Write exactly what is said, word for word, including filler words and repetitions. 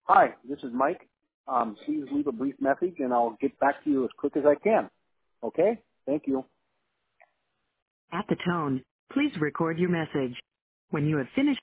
Hi, this is Mike. Um, please leave a brief message and I'll get back to you as quick as I can. Okay? Thank you. At the tone, please record your message. When you have finished